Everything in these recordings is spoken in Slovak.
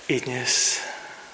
I dnes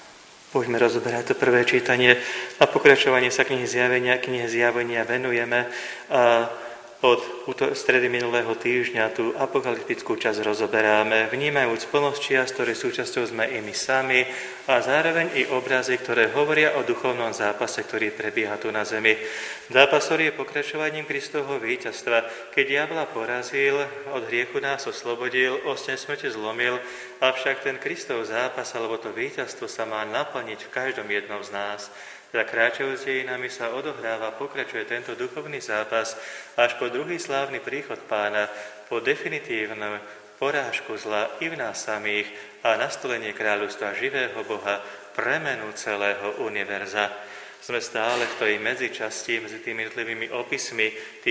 poďme rozoberať to prvé čítanie a pokračovanie sa knihy Zjavenia venujeme a od stredy minulého týždňa tú apokalyptickú časť rozoberáme, vnímajúc plnosť čias, ktorej súčasťou sme i my sami a zároveň i obrazy, ktoré hovoria o duchovnom zápase, ktorý prebieha tu na zemi. Zápas, ktorý je pokračovaním Kristovho víťazstva, keď diabla porazil, od hriechu nás oslobodil, osteň smrti zlomil, avšak ten Kristov zápas alebo to víťazstvo sa má naplniť v každom jednom z nás. Za kráčajúc dejinami sa odohráva, pokračuje tento duchovný zápas až po druhý slávny príchod Pána, po definitívnu porážku zla i v nás samých a nastolenie kráľovstva živého Boha, premenu celého univerza. Sme stále v tej medzičasti, medzi tými jednotlivými opismi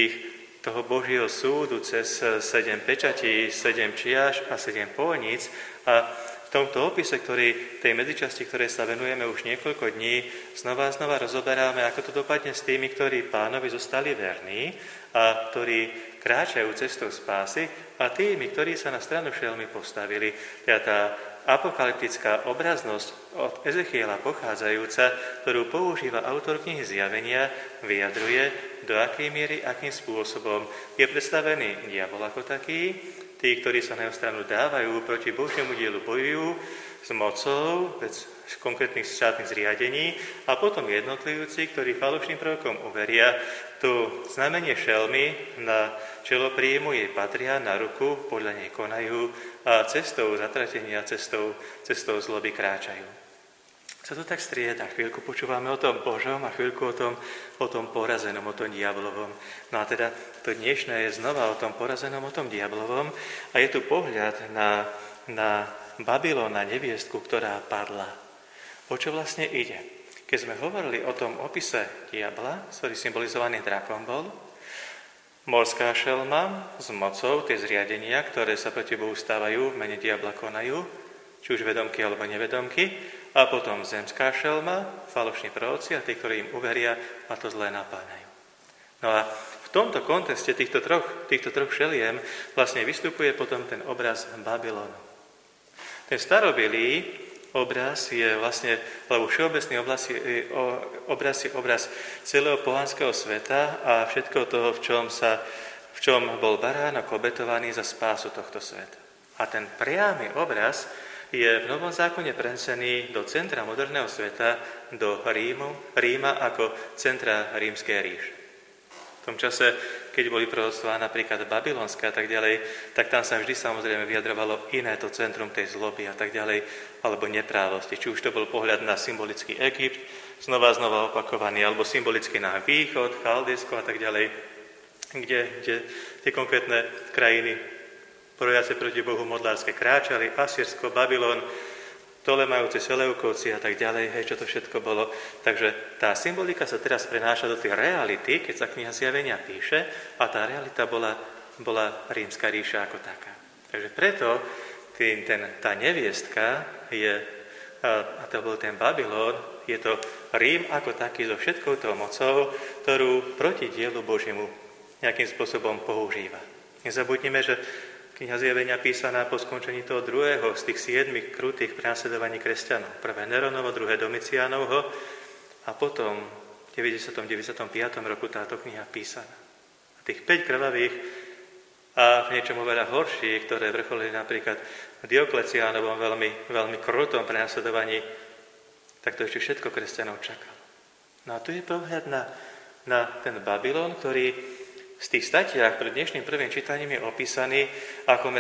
toho Božieho súdu cez 7 pečatí, 7 čiaš a 7 polníc a v tomto opise, tej medzičasti, ktorej sa venujeme už niekoľko dní, znova rozoberáme, ako to dopadne s tými, ktorí Pánovi zostali verní a ktorí kráčajú cestou spásy a tými, ktorí sa na stranu šelmy postavili. Teda tá apokalyptická obraznosť od Ezechiela pochádzajúca, ktorú používa autor knihy Zjavenia, vyjadruje, do akej miery, akým spôsobom je predstavený diabol ako taký, tí, ktorí sa na jeho stranu dávajú, proti Božiemu dielu bojujú s mocou, bez konkrétnych štátnych zriadení a potom jednotlivci, ktorí falošným prorokom uveria, to znamenie šelmy na čelo príjmu jej patria, na ruku podľa nej konajú a cestou zatratenia, cestou zloby kráčajú. Sa to tak strieda. Chvíľku počúvame o tom Božom a chvíľku o tom porazenom, o tom diablovom. No a teda to dnešné je znova o tom porazenom, o tom diablovom a je tu pohľad na Babylon, na neviestku, ktorá padla. O čo vlastne ide? Keď sme hovorili o tom opise diabla, ktorý symbolizovaný drakom bol, morská šelma s mocou, tie zriadenia, ktoré sa proti Bohu stávajú, v mene diabla konajú, či už vedomky alebo nevedomky, a potom zemská šelma, falošní proroci a tí, ktorí im uveria a to zlé napádajú. No a v tomto kontexte týchto troch šeliem vlastne vystupuje potom ten obraz Babylonu. Ten starobilý obraz je vlastne, alebo všeobecný obraz je obraz celého pohanského sveta a všetko toho, v čom bol baránok obetovaný za spásu tohto sveta. A ten priamy obraz je v Novom zákone prenesený do centra moderného sveta, do Ríma ako centra rímskej ríše. V tom čase, keď boli proroctvá napríklad babylonské a tak ďalej, tak tam sa vždy samozrejme vyjadrovalo iné to centrum tej zloby a tak ďalej, alebo neprávosti. Či už to bol pohľad na symbolický Egypt, znova opakovaný, alebo symbolicky na východ, Chaldejsko a tak ďalej, kde tie konkrétne krajiny projace proti Bohu modlárske kráčali, Asýrsko, Babylon, Ptolemajúci, Seleukovci a tak ďalej, čo to všetko bolo. Takže tá symbolika sa teraz prenáša do tej reality, keď sa kniha Zjavenia píše, a tá realita bola rímska ríša ako taká. Takže preto tá neviestka je, a to bol ten Babylon, je to Rím ako taký so všetkou tou mocou, ktorú proti dielu Božiemu nejakým spôsobom používa. Nezabudnime, že kniha Zjavenia písaná po skončení toho druhého z tých 7 krutých prenasledovaní kresťanov. Prvé Neronovo, druhé Domiciánovho a potom v 95. roku táto kniha písaná. A tých 5 krvavých a v niečom oveľa horších, ktoré vrcholili napríklad v Diokleciánovom veľmi, veľmi krutom prenasledovaní, tak to ešte všetko kresťanov čakalo. No a tu je pohľad na ten Babylon, ktorý v tých statiach pred dnešným prvým čítaním je opísaný ako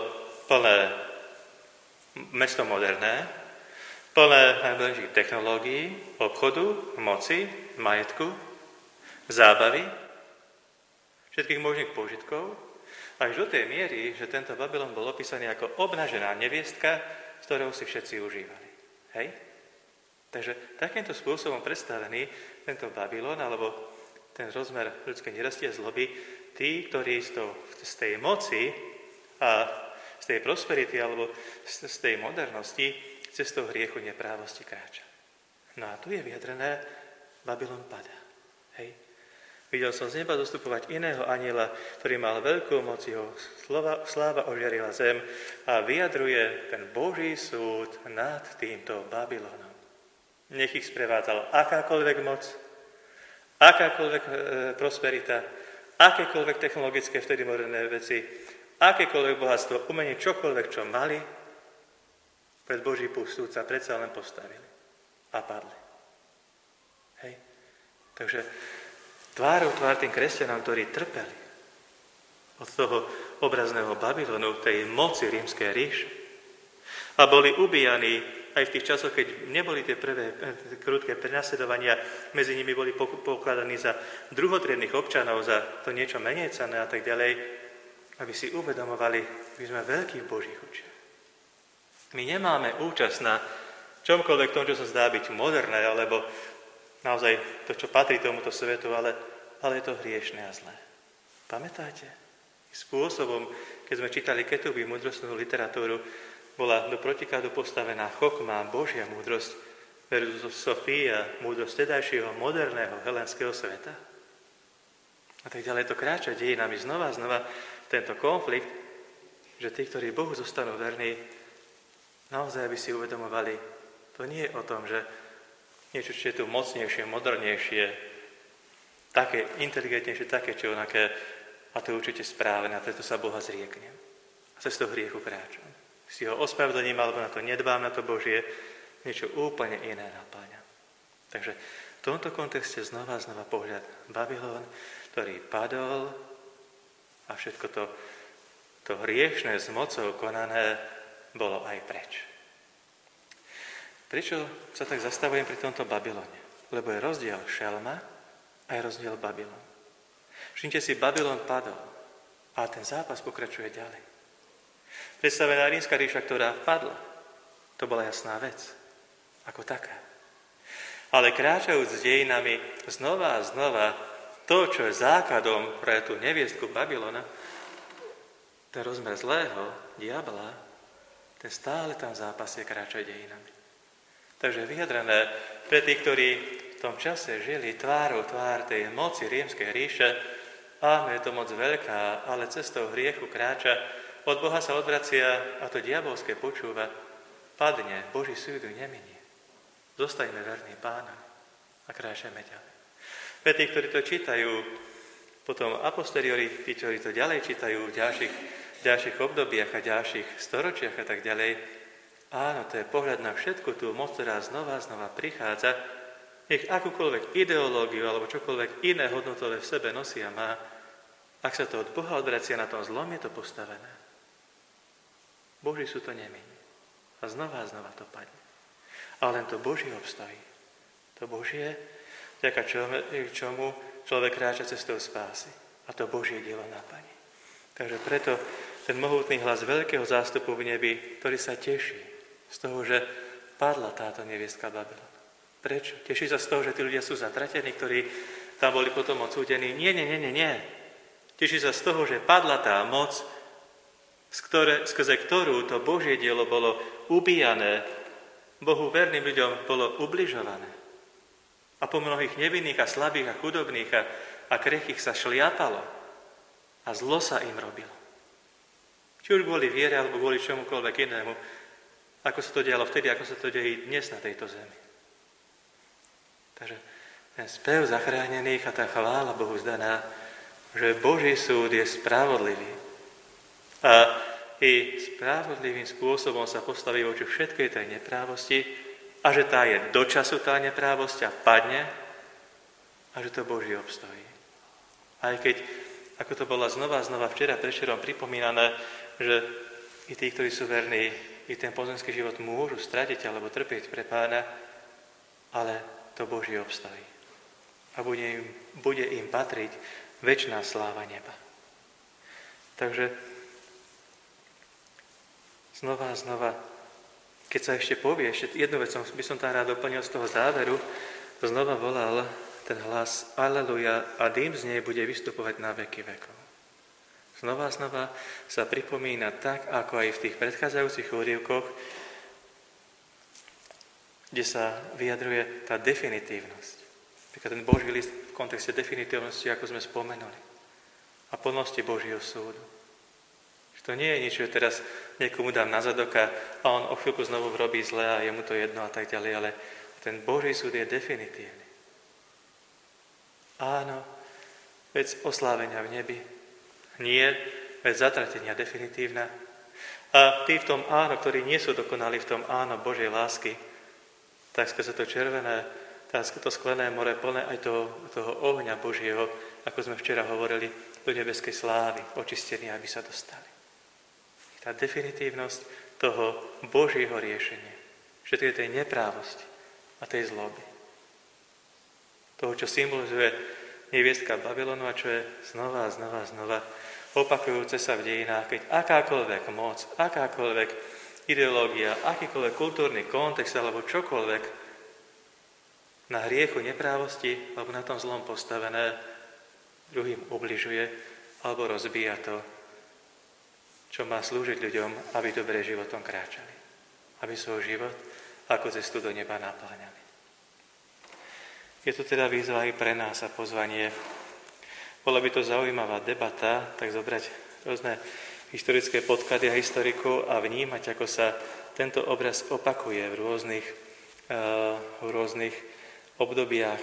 mesto moderné, plné najmodernejších technológií, obchodu, moci, majetku, zábavy, všetkých možných požitkov, až do tej miery, že tento Babylon bol opísaný ako obnažená neviestka, z ktorou si všetci užívali. Hej? Takže takýmto spôsobom predstavený tento Babylon, alebo ten rozmer ľudskej nerasti a zloby, tí, ktorí z tej moci a z tej prosperity alebo z tej modernosti cestou hriechu neprávosti kráča. No a tu je vyjadrené, Babylon padá. Hej. Videl som z neba zostupovať iného anjela, ktorý mal veľkú moc, jeho sláva ožiarila zem a vyjadruje ten Boží súd nad týmto Babylonom. Nech ich sprevádzala akákoľvek moc, akákoľvek prosperita, akékoľvek technologické vtedy moderné veci, akékoľvek bohatstvo, umenie, čokoľvek, čo mali, pred Boží súd sa predsa len postavili a padli. Hej. Takže tvárou tvár tým kresťanom, ktorí trpeli od toho obrazného Babylonu, tej moci rímskej ríše a boli ubíjani aj v tých časoch, keď neboli tie prvé krutké prenasledovania, medzi nimi boli pokladaní za druhotriednych občanov, za to niečo menej cenné a tak ďalej, aby si uvedomovali, že sme veľkí v Božích očiach. My nemáme účasť na čomkoľvek tom, čo sa zdá byť moderné, alebo naozaj to, čo patrí tomuto svetu, ale je to hriešné a zlé. Pamätáte? Spôsobom, keď sme čítali Ketuby, múdrostnú literatúru, bola do protikladu postavená chokma, Božia múdrosť, versus Sofia, múdrosť tedajšieho moderného helenského sveta. A tak ďalej to kráča dejinami znova tento konflikt, že tí, ktorí Bohu zostanú verní, naozaj by si uvedomovali, to nie je o tom, že niečo, čo je tu mocnejšie, modernejšie, také inteligentnejšie, také čo onaké, a to je určite správne, a preto sa Boha zrieknem. A cez toho hriechu kráčam. Si ho ospravedlním, alebo na to nedbám, na to Božie, niečo úplne iné napáňa. Takže v tomto kontexte znova pohľad Babylon, ktorý padol a všetko to hriešné s mocou konané bolo aj preč. Prečo sa tak zastavujem pri tomto Babylone? Lebo je rozdiel šelma a je rozdiel Babylon. Všimte si, Babylon padol a ten zápas pokračuje ďalej. Predstavená rímska ríša, ktorá padla, to bola jasná vec, ako taká. Ale kráčajúc s dejinami znova a znova, to, čo je základom pre tú neviestku Babylona, ten rozmer zlého, diabla, ten stále tam zápasie kráča dejinami. Takže vyjadrené pre tých, ktorí v tom čase žili tvárou tvár tej moci rímskej ríše, áno, je to moc veľká, ale cestou hriechu kráča, od Boha sa odvracia a to diabolské počúva, padne, Boží súd neminie. Zostaňme verní Pána a kráčame ďalej. Pre tých, ktorí to čítajú, potom a posteriori, tí, ktorí to ďalej čítajú v ďalších obdobiach a ďalších storočiach a tak ďalej, áno, to je pohľad na všetku tú moc, ktorá znova prichádza, nech akúkoľvek ideológiu alebo čokoľvek iné hodnotové v sebe nosí a má, ak sa to od Boha odvracia, na tom zlom je to postavené. Boží sú to nemení. A znova to padne. Ale len to Boží obstojí. To Božie, vďaka čomu človek kráča cestou spásy. A to Božie dielo naplní. Takže preto ten mohutný hlas veľkého zástupu v nebi, ktorý sa teší z toho, že padla táto neviestka Babylon. Prečo? Teší sa z toho, že tí ľudia sú zatratení, ktorí tam boli potom odsúdení. Nie. Teší sa z toho, že padla tá moc, skrze ktorú to Božie dielo bolo ubíjané, Bohu verným ľuďom bolo ubližované. A po mnohých nevinných a slabých a chudobných a krehkých sa šliapalo a zlo sa im robilo. Či už kvôli viere, alebo kvôli čomukoľvek inému, ako sa to dialo vtedy, ako sa to deje dnes na tejto zemi. Takže ten spev zachránených a tá chvála Bohu zdaná, že Boží súd je spravodlivý. A i spravodlivým spôsobom sa postaví voči všetkej tej neprávosti a že tá je do času tá neprávosť a padne a že to Boží obstojí. Aj keď, ako to bolo znova včera prečerom pripomínané, že i tí, ktorí sú verní, i ten pozemský život môžu stratiť alebo trpieť pre Pána, ale to Boží obstojí. A bude im patriť večná sláva neba. Takže znova, keď sa ešte povie, ešte jednu vec by som tam rád doplnil z toho záveru, znova volal ten hlas Aleluja a dým z nej bude vystupovať na veky vekov. Znova sa pripomína tak, ako aj v tých predchádzajúcich úryvkoch, kde sa vyjadruje tá definitívnosť. Ten Boží list kontexte definitívnosti, ako sme spomenuli, a plnosti Božieho súdu. Že to nie je nič, že teraz niekomu dám na zadok a on o chvíľku znovu robí zle a je mu to jedno a tak ďalej, ale ten Boží súd je definitívny. Áno, vec oslávenia v nebi. Nie, vec zatratenia definitívna. A tí v tom áno, ktorí nie sú dokonali v tom áno Božej lásky, tak skrze to červené, to sklené more plné aj toho ohňa Božieho, ako sme včera hovorili, do nebeskej slávy, očistení, aby sa dostali. Tá definitívnosť toho Božieho riešenia, všetkej tej neprávosti a tej zloby. Toho, čo symbolizuje neviestka Babylonu a čo je znova opakujúce sa v dejinách, keď akákoľvek moc, akákoľvek ideológia, akýkoľvek kultúrny kontext alebo čokoľvek na hriechu neprávosti alebo na tom zlom postavené druhým ubližuje alebo rozbíja to, čo má slúžiť ľuďom, aby dobre životom kráčali. Aby svoj život ako cestu do neba napláňali. Je to teda výzva aj pre nás a pozvanie. Bola by to zaujímavá debata, tak zobrať rôzne historické podklady a historikov a vnímať, ako sa tento obraz opakuje v rôznych obdobiach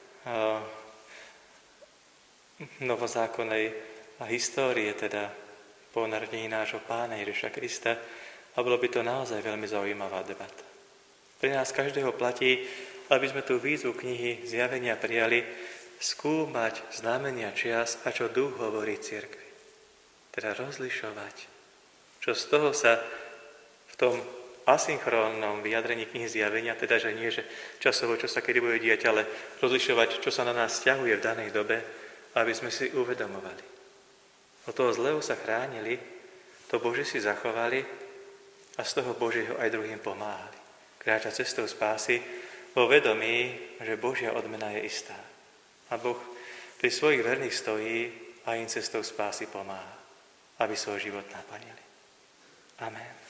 novozákonnej histórie, teda po narodení nášho Pána Ježiša Krista, a bolo by to naozaj veľmi zaujímavá debata. Pre nás každého platí, aby sme tú výzvu knihy Zjavenia prijali, skúmať znamenia čias a čo duch hovorí cirkvi. Teda rozlišovať, čo z toho sa v tom asynchrónnom vyjadrení knihy Zjavenia, teda že nie, že časovo, čo sa kedy bude diať, ale rozlišovať, čo sa na nás sťahuje v danej dobe, aby sme si uvedomovali. Od toho zlého sa chránili, to Božie si zachovali a z toho Božieho aj druhým pomáhali. Kráčať cestou spásy vo vedomí, že Božia odmena je istá. A Boh pri svojich verných stojí a im cestou spásy pomáha, aby svoj život naplnili. Amen.